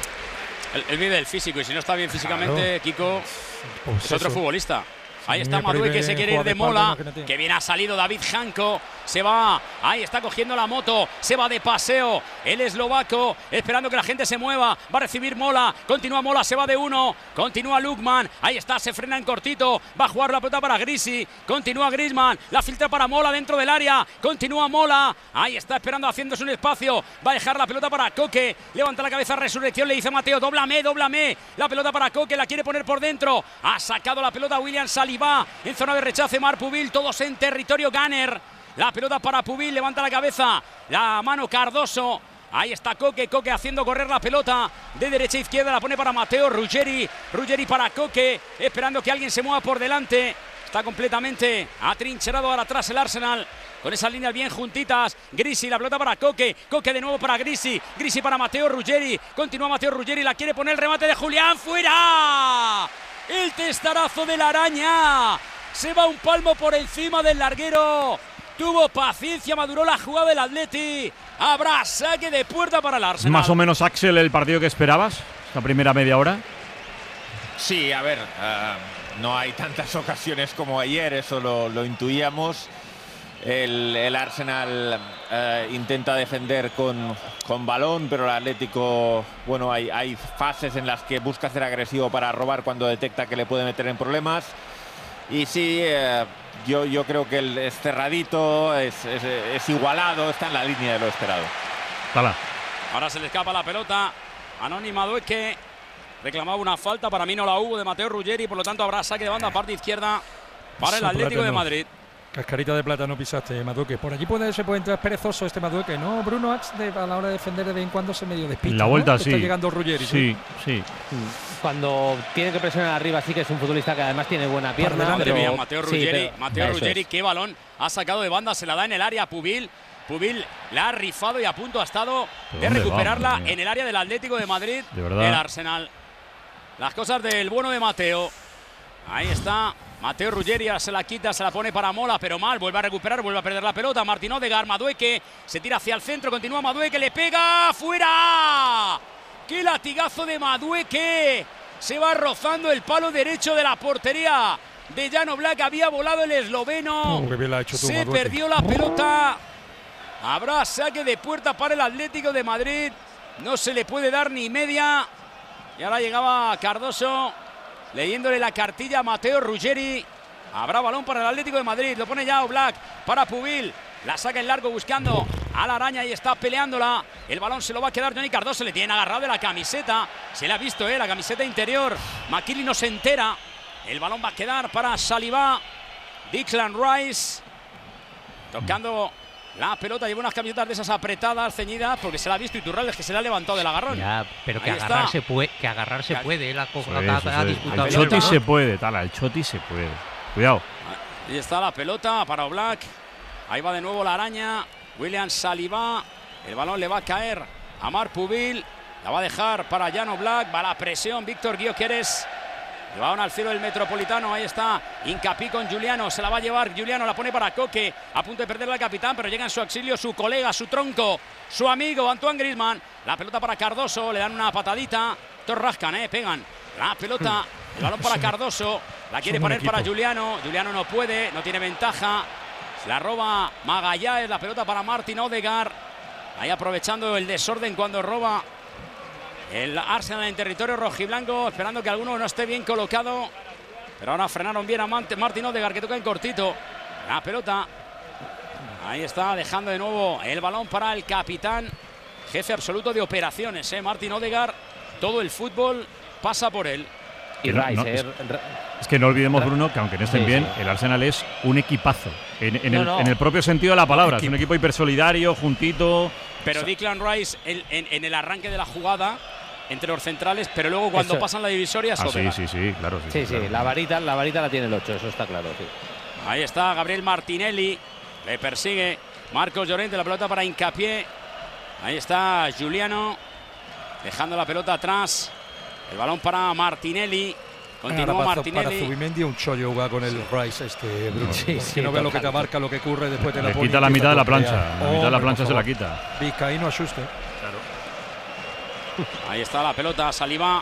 Él vive del físico, y si no está bien físicamente, claro. Kiko pues es otro futbolista. Ahí está Madué, que se quiere ir de Mola. Que bien ha salido David Janko. Se va. Ahí está cogiendo la moto. Se va de paseo. El eslovaco. Esperando que la gente se mueva. Va a recibir Mola. Continúa Mola. Se va de uno. Continúa Lukman. Ahí está. Se frena en cortito. Va a jugar la pelota para Grisi. Continúa Griezmann. La filtra para Mola dentro del área. Continúa Mola. Ahí está esperando, haciéndose un espacio. Va a dejar la pelota para Coque. Levanta la cabeza Resurrección. Le dice a Mateo: dóblame. La pelota para Coque. La quiere poner por dentro. Ha sacado la pelota William Saliba. En zona de rechace Marc Pubil. Todos en territorio Gunner. La pelota para Pubil, levanta la cabeza, la mano Cardoso. Ahí está Coque haciendo correr la pelota de derecha a izquierda, la pone para Matteo Ruggeri. Ruggeri para Coque, esperando que alguien se mueva por delante. Está completamente atrincherado ahora atrás el Arsenal, con esas líneas bien juntitas. Grisi, la pelota para Coque de nuevo para Grisi para Matteo Ruggeri. Continúa Matteo Ruggeri, la quiere poner, el remate de Julián, fuera. El testarazo de la Araña. Se va un palmo por encima del larguero. Tuvo paciencia, maduró la jugada del Atleti. Habrá saque de puerta para el Arsenal. Más o menos, Axel, el partido que esperabas, esta primera media hora. Sí, a ver, no hay tantas ocasiones como ayer, eso lo intuíamos. El Arsenal intenta defender con balón, pero el Atlético, bueno, hay fases en las que busca ser agresivo para robar cuando detecta que le puede meter en problemas. Y sí, yo creo que es cerradito, es igualado, está en la línea de lo esperado. Ahora se le escapa la pelota. Anónima Dueque. reclamaba una falta. Para mí no la hubo de Matteo Ruggeri, por lo tanto habrá saque de banda parte izquierda para el Atlético de Madrid. Cascarita de plátano pisaste, Madueque. Por allí se puede entrar perezoso este Madueque, ¿no? Bruno Ax a la hora de defender de vez en cuando se medio despista. En la vuelta, ¿no? sí. Está llegando Ruggeri. Sí. Cuando tiene que presionar arriba, sí que es un futbolista que además tiene buena pierna. Madre mía, Matteo Ruggeri, qué balón ha sacado de banda, se la da en el área a Pubil. Pubil la ha rifado y a punto ha estado de recuperarla en el área del Atlético de Madrid, del Arsenal. Las cosas del bueno de Matteo. Ahí está. Matteo Ruggeri se la quita, se la pone para Mola, pero mal, vuelve a recuperar, vuelve a perder la pelota. Martin Odegaard, Madueke, se tira hacia el centro, continúa Madueke, le pega, ¡fuera! ¡Qué latigazo de Madueke! Se va rozando el palo derecho de la portería de Jan Oblak, había volado el esloveno, se perdió la pelota. Habrá saque de puerta para el Atlético de Madrid, no se le puede dar ni media. Y ahora llegaba Cardoso, leyéndole la cartilla a Matteo Ruggeri. Habrá balón para el Atlético de Madrid. Lo pone ya Oblak para Pubil. La saca en largo buscando a la araña y está peleándola. El balón se lo va a quedar Johnny Cardoso. Le tiene agarrado de la camiseta. Se le ha visto, la camiseta interior. McKinley no se entera. El balón va a quedar para Saliba. Declan Rice tocando la pelota. Lleva unas camisetas de esas apretadas, ceñidas, porque se la ha visto Iturraldes, que se la ha levantado del agarrón. Ya, pero que agarrarse puede. Él ha disputado. El Choti se puede, Tala, el Choti se puede. Cuidado. Ahí está la pelota para Oblak. Ahí va de nuevo la araña. William Saliba. El balón le va a caer a Marc Pubil. La va a dejar para Jan Oblak. Va la presión. Víctor Gyökeres. El balón al cielo del Metropolitano. Ahí está Hincapié con Giuliano. Se la va a llevar Giuliano. La pone para Koke. A punto de perderla el capitán, pero llega en su auxilio su colega, su tronco, su amigo Antoine Griezmann. La pelota para Cardoso. Le dan una patadita. Todos rascan, pegan. La pelota. El balón para Cardoso. La quiere poner para Giuliano. Giuliano no puede. No tiene ventaja. La roba Magallanes, la pelota para Martin Odegaard. Ahí aprovechando el desorden cuando roba el Arsenal en territorio rojiblanco, esperando que alguno no esté bien colocado. Pero ahora frenaron bien a Martin Odegaard, que toca en cortito. La pelota. Ahí está, dejando de nuevo el balón para el capitán. Jefe absoluto de operaciones, Martin Odegaard. Todo el fútbol pasa por él. Y Rice, es que no olvidemos, Bruno, que aunque no estén bien, el Arsenal es un equipazo. En el propio sentido de la palabra. Es un equipo hipersolidario, juntito. Pero Declan Rice en el arranque de la jugada entre los centrales, pero luego cuando pasan la divisoria es Odegaard. Sí, claro. Sí, la varita la tiene el 8, eso está claro. Sí. Ahí está Gabriel Martinelli. Le persigue Marcos Llorente, la pelota para Hincapié. Ahí está Giuliano, dejando la pelota atrás. El balón para Martinelli. Continúa Martinelli. Para Zubimendi un chollo jugar con el Rice Bruno. Que no ve lo que te abarca, lo que ocurre después de la Le quita la mitad de la plancha. La mitad de la plancha se la quita. Vizcaíno asuste. Claro. Ahí está la pelota, Saliba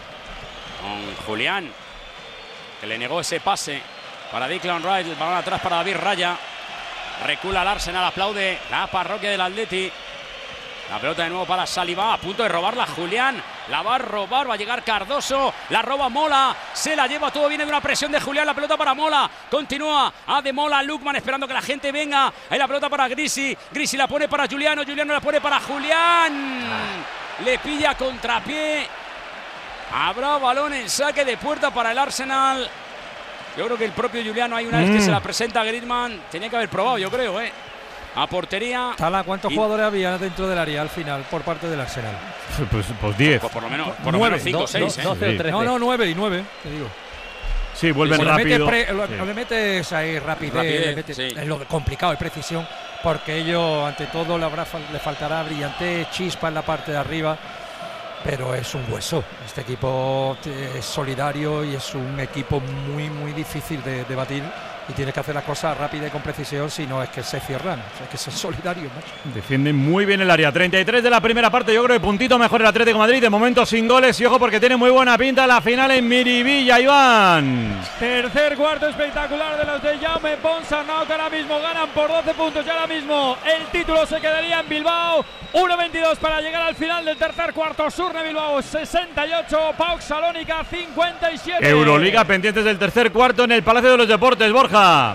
con Julián, que le negó ese pase para Declan Rice. El balón atrás para David Raya. Recula el Arsenal, aplaude la parroquia del Atleti. La pelota de nuevo para Saliba, a punto de robarla Julián. La va a robar, va a llegar Cardoso. La roba Mola, se la lleva, todo viene de una presión de Julián. La pelota para Mola, continúa a de Mola, Lukman esperando que la gente venga. Ahí la pelota para Grisi, Grisi la pone para Giuliano, Giuliano la pone para Julián. Le pilla contrapié. Habrá balón en saque de puerta para el Arsenal. Yo creo que el propio Giuliano, hay una vez que se la presenta a Griezmann, tenía que haber probado, yo creo, a portería. Tala, ¿cuántos jugadores había dentro del área al final por parte del Arsenal? Pues 10. Por lo menos 5 o 6. No, 9 y 9, te digo. Sí, vuelven rápido. Le metes ahí rapidez, es lo complicado, es precisión, porque ellos, ante todo, le faltará brillantez, chispa en la parte de arriba, pero es un hueso. Este equipo es solidario y es un equipo muy, muy difícil de batir. Y tienes que hacer las cosas rápida y con precisión, si no es que se cierran, es que son solidarios, macho. Defienden muy bien el área. 33 de la primera parte, yo creo que puntito mejor el Atlético de Madrid, de momento sin goles, y ojo porque tiene muy buena pinta la final en Miribilla, Iván. Tercer cuarto espectacular de los de Jaume Ponsarnau, que ahora mismo ganan por 12 puntos y ahora mismo el título se quedaría en Bilbao. 1:22 para llegar al final del tercer cuarto. Surne Bilbao 68, PAOK Salónica 57. Euroliga pendientes del tercer cuarto en el Palacio de los Deportes, Borja.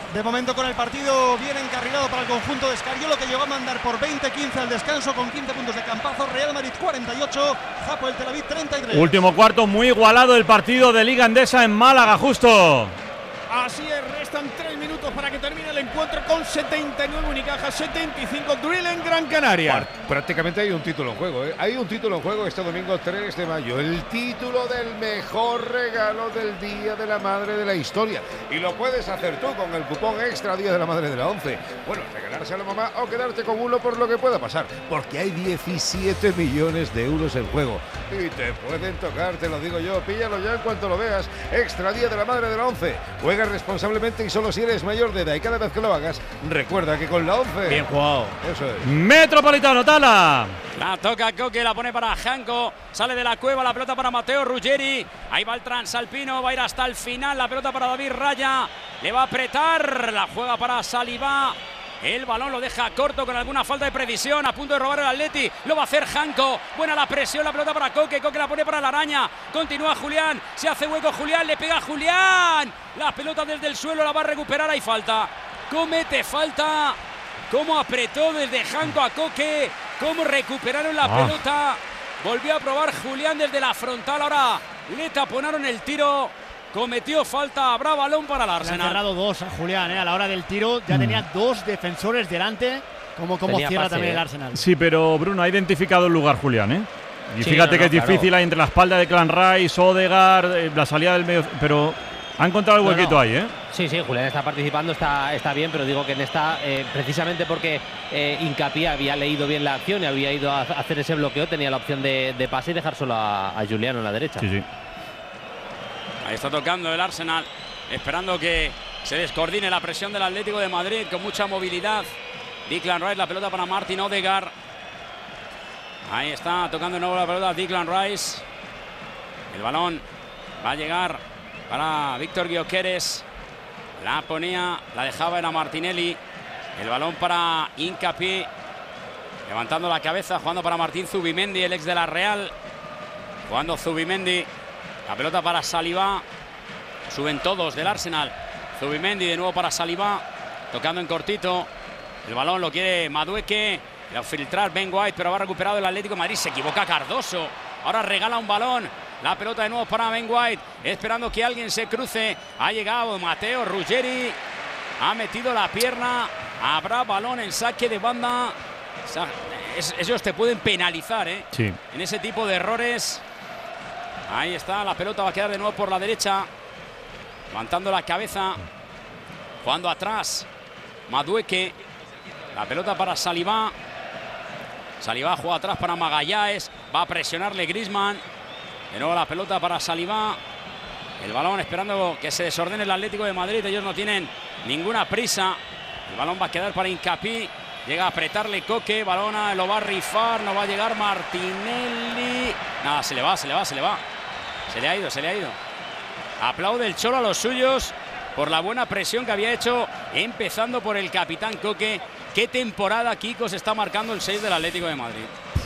De momento con el partido bien encarrilado para el conjunto de Scariolo, que llegó a mandar por 20-15 al descanso con 15 puntos de campazo. Real Madrid 48, Hapoel Tel Aviv 33. Último cuarto, muy igualado el partido de Liga Endesa en Málaga, justo. Así es, restan 3 minutos para que termine el encuentro con 79 Unicaja, 75 Drill en Gran Canaria. Prácticamente hay un título en juego, ¿eh? Hay un título en juego este domingo 3 de mayo. El título del mejor regalo del Día de la Madre de la historia. Y lo puedes hacer tú con el cupón extra Día de la Madre de la 11. Bueno, regalarse a la mamá o quedarte con uno por lo que pueda pasar. Porque hay 17 millones de euros en juego. Y te pueden tocar, te lo digo yo. Píllalo ya en cuanto lo veas. Extra Día de la Madre de la 11. Juega responsablemente y solo si eres mayor de edad. Y cada vez que lo hagas, recuerda que con la 11... Bien jugado. Eso es. Metropolitano, Tala. La toca Coque, la pone para Janko. Sale de la cueva, la pelota para Matteo Ruggeri. Ahí va el transalpino, va a ir hasta el final. La pelota para David Raya. Le va a apretar, la juega para Saliba. El balón lo deja corto con alguna falta de precisión. A punto de robar el Atleti. Lo va a hacer Janko. Buena la presión. La pelota para Coque. Coque la pone para la araña. Continúa Julián. Se hace hueco Julián. Le pega a Julián. La pelota desde el suelo la va a recuperar. Hay falta. Comete falta. Cómo apretó desde Janko a Coque. Cómo recuperaron la pelota. Volvió a probar Julián desde la frontal. Ahora le taponaron el tiro. Cometió falta, habrá balón para el Arsenal. Le han cerrado dos a Julián, a la hora del tiro. Ya tenía dos defensores delante. Como cierra pase, también el Arsenal. Sí, pero Bruno ha identificado el lugar Julián, ¿eh? Y sí, fíjate que es difícil ahí entre la espalda de Clan Rice, Odegaard, la salida del medio. Pero ha encontrado el huequito ahí, ¿eh? Sí, Julián está participando, está bien, pero digo que en esta, precisamente porque Hincapié había leído bien la acción y había ido a hacer ese bloqueo, tenía la opción de pase y dejar solo a Julián en la derecha. Sí. Ahí está tocando el Arsenal, esperando que se descoordine la presión del Atlético de Madrid con mucha movilidad. Declan Rice, la pelota para Martin Odegaard. Ahí está tocando de nuevo la pelota Declan Rice. El balón va a llegar para Víctor Gyökeres. La ponía, la dejaba, era Martinelli. El balón para Hincapié. Levantando la cabeza, jugando para Martín Zubimendi, el ex de la Real. Jugando Zubimendi. La pelota para Saliba. Suben todos del Arsenal. Zubimendi de nuevo para Saliba. Tocando en cortito. El balón lo quiere Madueke. Le va a filtrar Ben White, pero va recuperado el Atlético de Madrid. Se equivoca Cardoso. Ahora regala un balón. La pelota de nuevo para Ben White. Esperando que alguien se cruce. Ha llegado Matteo Ruggeri. Ha metido la pierna. Habrá balón en saque de banda. Ellos te pueden penalizar, ¿eh? Sí. En ese tipo de errores. Ahí está, la pelota va a quedar de nuevo por la derecha. Levantando la cabeza. Jugando atrás. Madueke. La pelota para Saliba. Saliba juega atrás para Magallanes. Va a presionarle Griezmann. De nuevo la pelota para Saliba. El balón esperando que se desordene el Atlético de Madrid. Ellos no tienen ninguna prisa. El balón va a quedar para Hincapié. Llega a apretarle Coque. Balón lo va a rifar. No va a llegar Martinelli. Nada, se le va. Se le ha ido. Aplaude el Cholo a los suyos por la buena presión que había hecho, empezando por el capitán Coque. Qué temporada, Kiko, se está marcando el 6 del Atlético de Madrid.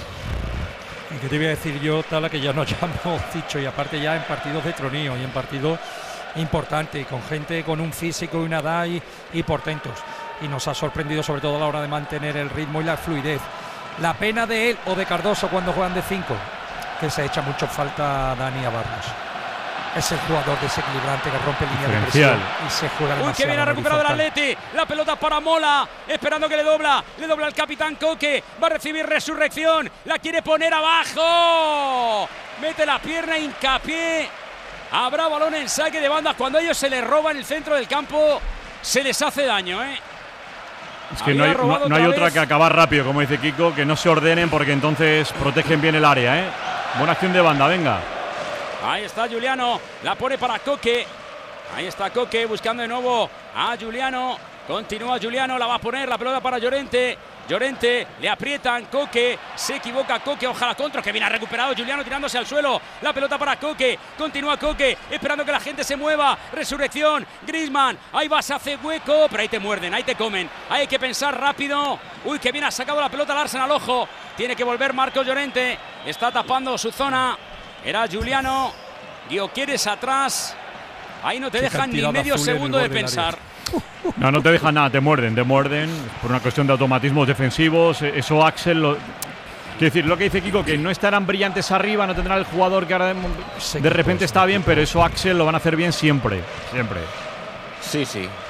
¿Y qué te voy a decir yo, Tala, que ya nos hemos dicho? Y aparte ya en partidos de tronío y en partidos importantes, con gente con un físico y una edad y portentos. Y nos ha sorprendido sobre todo a la hora de mantener el ritmo y la fluidez. La pena de él o de Cardoso cuando juegan de 5, que se echa mucho falta a Dani Barros. Es el jugador desequilibrante que rompe línea de presión y se juega demasiado. Uy, que bien ha recuperado el Atleti. La pelota para Mola, esperando que le dobla el capitán Coque. Va a recibir Resurrección, la quiere poner abajo. Mete la pierna, Hincapié. Habrá balón en saque de banda. Cuando a ellos se les roba en el centro del campo, se les hace daño, ¿eh? Es que no hay otra que acabar rápido, como dice Kiko, que no se ordenen porque entonces protegen bien el área, ¿eh? Buena acción de banda, venga. Ahí está Juliano, la pone para Coque. Ahí está Coque buscando de nuevo a Juliano. Continúa Juliano, la va a poner la pelota para Llorente. Llorente, le aprietan, Coque, se equivoca Coque, ojalá contra, que bien ha recuperado Juliano tirándose al suelo. La pelota para Coque, continúa Coque, esperando que la gente se mueva. Resurrección, Griezmann, ahí va, se hace hueco, pero ahí te muerden, ahí te comen. Hay que pensar rápido. Uy, que bien ha sacado la pelota al Arsenal, ojo. Tiene que volver Marcos Llorente, está tapando su zona. Era Juliano, Gyökeres atrás. Ahí no te dejan ni medio segundo de pensar. No te dejan nada, te muerden por una cuestión de automatismos defensivos. Eso Axel quiero decir, lo que dice Kiko, que no estarán brillantes arriba, no tendrá el jugador que ahora de repente está bien, pero eso Axel lo van a hacer bien siempre. Sí.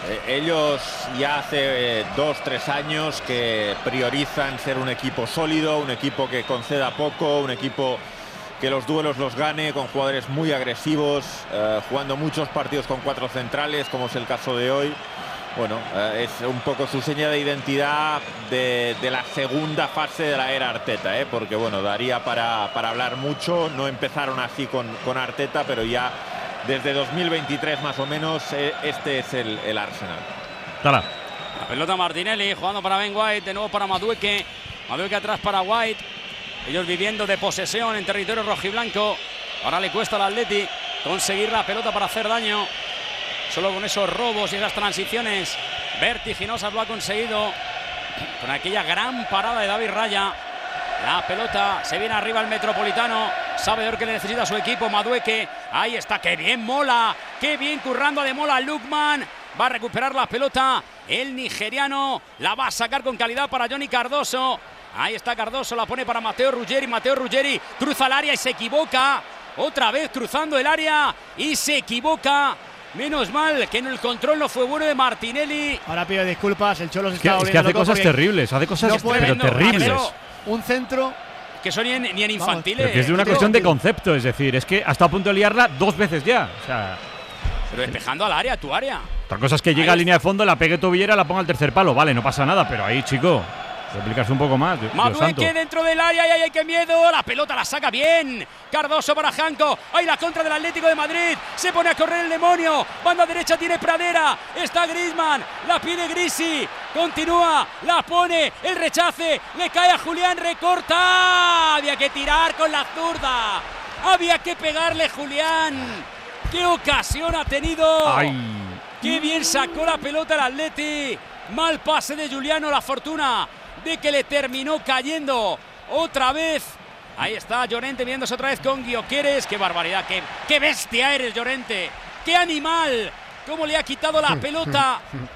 Ellos ya hace 2-3 años que priorizan ser un equipo sólido, un equipo que conceda poco, un equipo que los duelos los gane, con jugadores muy agresivos, jugando muchos partidos con 4 centrales, como es el caso de hoy. Bueno, es un poco su seña de identidad de la segunda fase de la era Arteta, porque bueno, daría para hablar mucho. No empezaron así con Arteta, pero ya desde 2023 más o menos este es el Arsenal. La pelota Martinelli jugando para Ben White, de nuevo para Madueke atrás para White. Ellos viviendo de posesión en territorio rojiblanco. Ahora le cuesta al Atleti conseguir la pelota para hacer daño. Solo con esos robos y esas transiciones vertiginosas lo ha conseguido. Con aquella gran parada de David Raya. La pelota se viene arriba el Metropolitano. Sabe de lo que le necesita a su equipo. Madueke. Ahí está. ¡Qué bien Mola! ¡Qué bien currando de Mola! Lukman va a recuperar la pelota. El nigeriano la va a sacar con calidad para Johnny Cardoso. Ahí está Cardoso. La pone para Matteo Ruggeri. Matteo Ruggeri cruza el área y se equivoca. Otra vez cruzando el área y se equivoca. Menos mal que en el control no fue bueno de Martinelli. Ahora pido disculpas, el Cholo se está volviendo. Es que hace cosas terribles, pero terribles. Un centro que son ni en infantiles. Pero que es de una cuestión de concepto, es decir, es que ha estado a punto de liarla 2 veces ya. O sea, pero despejando al área, tu área. Otra cosa es que llega a línea de fondo, la pegue tobillera, la ponga al tercer palo. Vale, no pasa nada, pero ahí, chico, replicarse un poco más. Madueke dentro del área y ¡ay, qué miedo! La pelota la saca bien. Cardoso para Janko. ¡Ay, la contra del Atlético de Madrid! Se pone a correr el demonio. Banda derecha tiene Pradera. Está Griezmann. La pide Grisi. Continúa. La pone. El rechace. Le cae a Julián. Recorta. Había que tirar con la zurda. Había que pegarle Julián. ¡Qué ocasión ha tenido! ¡Ay! ¡Qué bien sacó la pelota el Atleti! Mal pase de Juliano. La fortuna de que le terminó cayendo otra vez. Ahí está Llorente viéndose otra vez con Gyökeres. ¡Qué barbaridad! ¡Qué bestia eres, Llorente! ¡Qué animal! ¿Cómo le ha quitado la pelota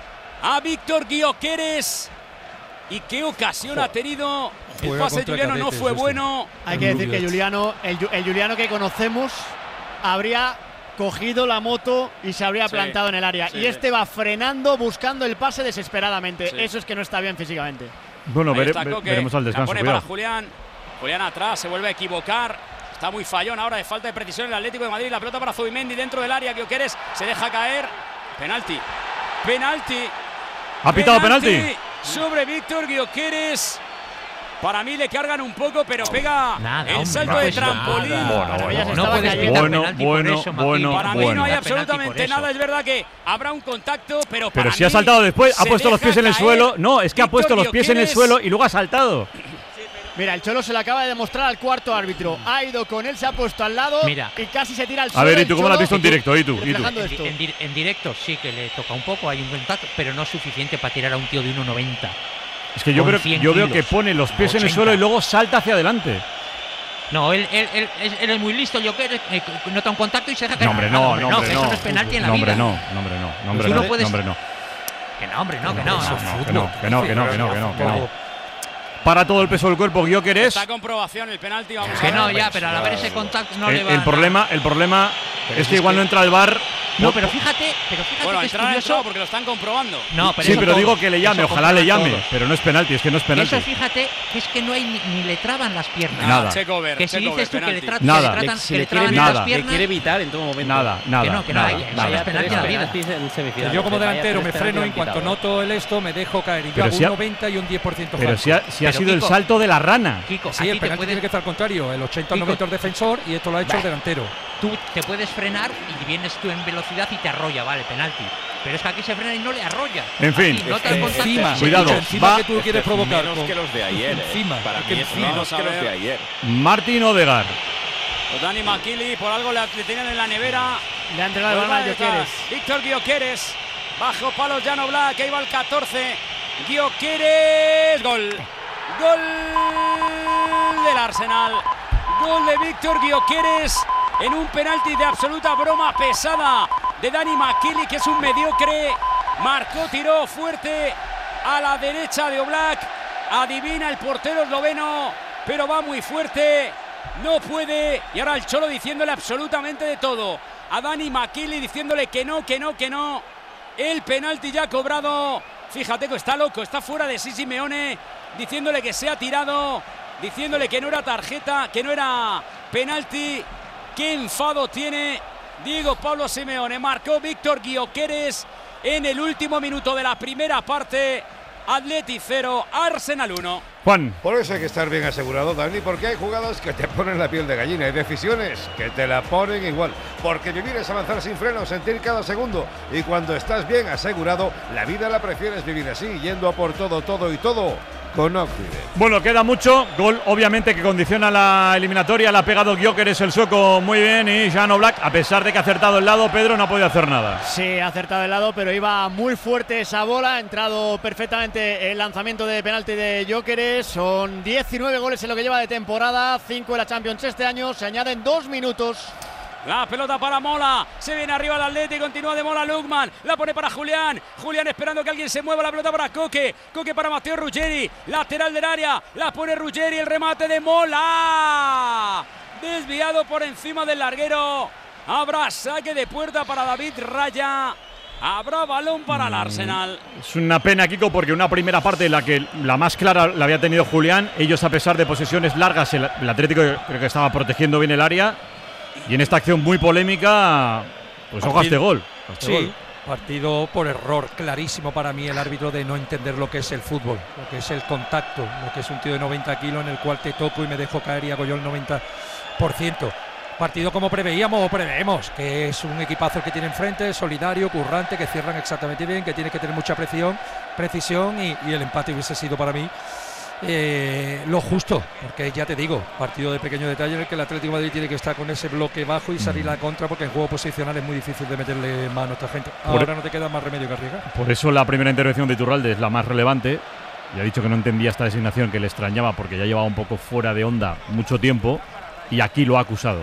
a Víctor Gyökeres? ¿Y qué ocasión ha tenido? El pase de Juliano no fue bueno. Hay que decir que Juliano, el Juliano que conocemos, habría cogido la moto y se habría plantado en el área. Y este va frenando, buscando el pase desesperadamente. Eso es que no está bien físicamente. Bueno, veremos al descanso. La pone para Julián. Julián atrás, se vuelve a equivocar. Está muy fallón ahora de falta de precisión el Atlético de Madrid. La pelota para Zubimendi dentro del área. Gyökeres se deja caer. Penalti. ¿Ha pitado penalti? Sobre Víctor Gyökeres. Para mí le cargan un poco, pero pega el salto de trampolín. Bueno. Para mí no hay absolutamente nada. Es verdad que habrá un contacto, pero para si ha saltado después, ha puesto los pies en el suelo. No, es que ha puesto los pies en el suelo y luego ha saltado. Mira, el Cholo se le acaba de demostrar al cuarto árbitro. Ha ido con él, se ha puesto al lado y casi se tira al suelo. A ver, ¿y tú cómo lo has visto en directo? ¿Y tú? En directo sí que le toca un poco, hay un contacto, pero no suficiente para tirar a un tío de 1,90. Es que yo veo que pone los pies en el suelo y luego salta hacia adelante. No, él es muy listo. Gyökeres nota un contacto y se deja caer. No, eso no es penalti en la vida. No. Que no. Para todo el peso del cuerpo, Gyökeres. Esta comprobación, el penalti, vamos a ver. Que no, ya, pero al haber ese contacto no le va. El problema es que igual no entra el VAR. No, pero fíjate bueno, que es curioso porque lo están comprobando. No, pero digo que le llame, ojalá le llame, pero no es penalti, es que no es penalti. Eso fíjate que es que no hay ni le traban las piernas. Nada. Que si dices tú que le traban las piernas, le quiere evitar en todo momento. Nada. Que no hay penalti en la vida. Yo como delantero me freno en cuanto noto esto, me dejo caer y yo hago un 90 y un 10%. Pero si ha sido el salto de la rana. Kiko, sí, el penalti tiene que estar al contrario, el 80 o 90 el defensor y esto lo ha hecho el delantero. Tú te puedes frenar y vienes tú en velocidad y te arrolla, vale, penalti. Pero es que aquí se frena y no le arrolla. En fin, cuidado. Encima que tú quieres provocar. Menos que los de ayer. Encima. Para mí es menos que los de ayer. Martín Odegaard. Dani Makili, por algo le tienen en la nevera. Le ha entregado el balón a Gyökeres. Víctor Gyökeres. Bajo palos Jan Oblak, que iba al 14. Gyökeres. Gol del Arsenal. Gol de Víctor Gyökeres en un penalti de absoluta broma pesada de Dani Makili, que es un mediocre Marcó, tiró fuerte a la derecha de Oblak. Adivina el portero esloveno, pero va muy fuerte. No puede. Y ahora el Cholo diciéndole absolutamente de todo. A Dani Makili diciéndole que no. El penalti ya cobrado. Fíjate que está loco, está fuera de sí Simeone. Diciéndole que se ha tirado. Diciéndole que no era tarjeta, que no era penalti. Qué enfado tiene Diego Pablo Simeone. Marcó Víctor Gyökeres en el último minuto de la primera parte. Atleti 0, Arsenal 1. Juan. Por eso hay que estar bien asegurado, Dani, porque hay jugadas que te ponen la piel de gallina, hay decisiones que te la ponen igual. Porque vivir es avanzar sin freno, sentir cada segundo. Y cuando estás bien asegurado, la vida la prefieres vivir así, yendo a por todo con Occident. Bueno, queda mucho. Gol, obviamente, que condiciona la eliminatoria. La ha pegado Gyökeres, el sueco, muy bien. Y Jan Oblak, a pesar de que ha acertado el lado, Pedro no ha podido hacer nada. Sí, ha acertado el lado, pero iba muy fuerte esa bola. Ha entrado perfectamente el lanzamiento de penalti de Gyökeres. Son 19 goles en lo que lleva de temporada, 5 en la Champions este año. Se añaden 2 minutos. La pelota para Mola, se viene arriba el Atleti, continúa de Mola Lukman, la pone para Julián, Julián esperando que alguien se mueva, la pelota para Koke para Matteo Ruggeri, lateral del área, la pone Ruggeri, el remate de Mola, desviado por encima del larguero, habrá saque de puerta para David Raya, habrá balón para el Arsenal. Es una pena, Kiko, porque una primera parte, la más clara la había tenido Julián, ellos a pesar de posesiones largas, el Atlético creo que estaba protegiendo bien el área. Y en esta acción muy polémica, pues hojas de gol. Sí, partido por error clarísimo para mí el árbitro de no entender lo que es el fútbol, lo que es el contacto, lo que es un tío de 90 kilos en el cual te toco y me dejo caer y hago yo el 90%. Partido como preveíamos o preveemos, que es un equipazo que tiene enfrente, solidario, currante, que cierran exactamente bien, que tiene que tener mucha precisión y el empate hubiese sido para mí lo justo, porque ya te digo, partido de pequeño detalle en el que el Atlético de Madrid tiene que estar con ese bloque bajo y salir a la contra, porque en juego posicional es muy difícil de meterle mano a esta gente. Ahora no te queda más remedio que arriesgar. Por eso la primera intervención de Iturralde es la más relevante. Ya ha dicho que no entendía esta designación, que le extrañaba porque ya llevaba un poco fuera de onda mucho tiempo, y aquí lo ha acusado.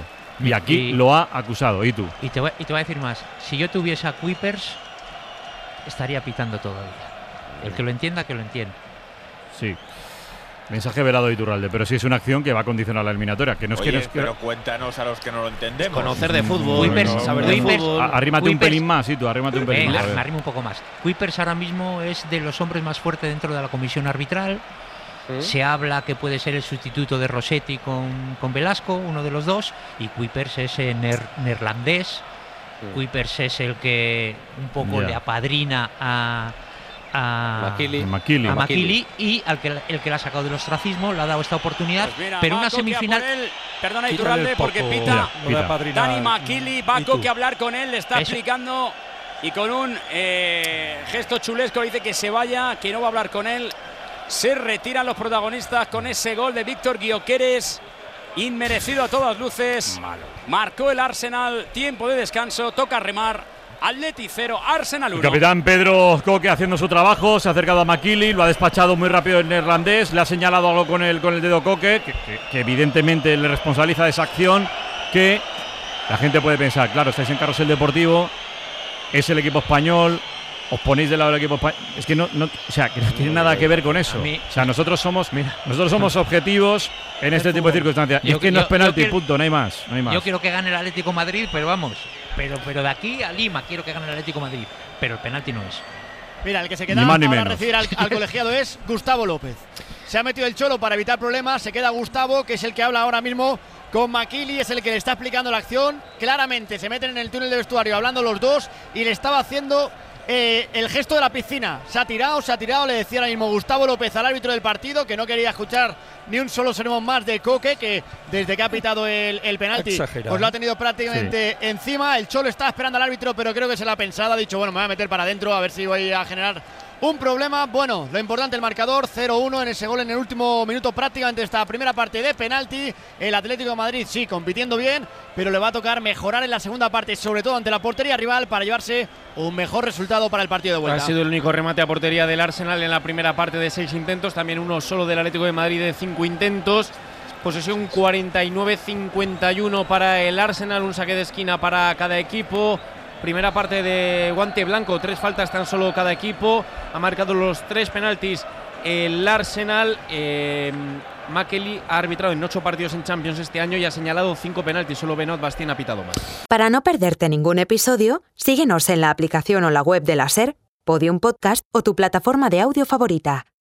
¿Y tú? Y te voy a decir más. Si yo tuviese a Kuipers, estaría pitando todavía. El que lo entienda, que lo entienda. Sí. Mensaje velado de Iturralde, pero sí es una acción que va a condicionar la eliminatoria. Que no es Oye, que no es pero cuéntanos a los que no lo entendemos. Conocer de fútbol, saber de fútbol. Arrímate un pelín más, sí, tú, arrímate un pelín más. Me arrimo un poco más. Kuipers ahora mismo es de los hombres más fuertes dentro de la comisión arbitral. Se habla que puede ser el sustituto de Rossetti con Velasco, uno de los dos, y Kuipers es neerlandés. Kuipers es el que un poco le apadrina a Makili y el que la ha sacado del ostracismo, le ha dado esta oportunidad, pues mira, pero una semifinal. Perdona Iturralde, porque pita Dani Makili, va Koke a hablar con él, le está explicando y con un gesto chulesco dice que se vaya, que no va a hablar con él. Se retiran los protagonistas con ese gol de Víctor Gyökeres, inmerecido a todas luces. Marcó el Arsenal, tiempo de descanso, toca remar. Atleti 0, Arsenal 1. El capitán Pedro Koke haciendo su trabajo, se ha acercado a Makili, lo ha despachado muy rápido el neerlandés, le ha señalado algo con el dedo Koke, que evidentemente le responsabiliza de esa acción, que la gente puede pensar, claro, estáis en Carrusel Deportivo, es el equipo español, os ponéis del lado del equipo español. Es que no tiene nada que ver con eso. O sea, nosotros somos objetivos en este tipo de circunstancias. Es que no es penalti, punto, no hay más. Yo quiero que gane el Atlético Madrid, pero vamos, pero de aquí a Lima quiero que gane el Atlético Madrid, pero el penalti no es. Mira, el que se queda para recibir al colegiado es Gustavo López. Se ha metido el Cholo para evitar problemas, se queda Gustavo, que es el que habla ahora mismo con Makili, es el que le está explicando la acción. Claramente se meten en el túnel de vestuario hablando los dos y le estaba haciendo el gesto de la piscina. Se ha tirado, le decía ahora mismo Gustavo López al árbitro del partido que no quería escuchar ni un solo sermón más de Koke, que desde que ha pitado el penalti pues lo ha tenido prácticamente encima. El Cholo está esperando al árbitro, pero creo que se la ha pensado, ha dicho bueno, me voy a meter para adentro a ver si voy a generar un problema. Bueno, lo importante, el marcador 0-1 en ese gol en el último minuto prácticamente de esta primera parte de penalti. El Atlético de Madrid sí, compitiendo bien, pero le va a tocar mejorar en la segunda parte, sobre todo ante la portería rival, para llevarse un mejor resultado para el partido de vuelta. Ha sido el único remate a portería del Arsenal en la primera parte de 6 intentos, también uno solo del Atlético de Madrid de 5 intentos. Posesión 49-51 para el Arsenal, un saque de esquina para cada equipo. Primera parte de guante blanco, 3 faltas tan solo cada equipo. Ha marcado los 3 penaltis el Arsenal. Makely ha arbitrado en 8 partidos en Champions este año y ha señalado 5 penaltis. Solo Benoit Bastien ha pitado más. Para no perderte ningún episodio, síguenos en la aplicación o la web de la SER, Podium Podcast o tu plataforma de audio favorita.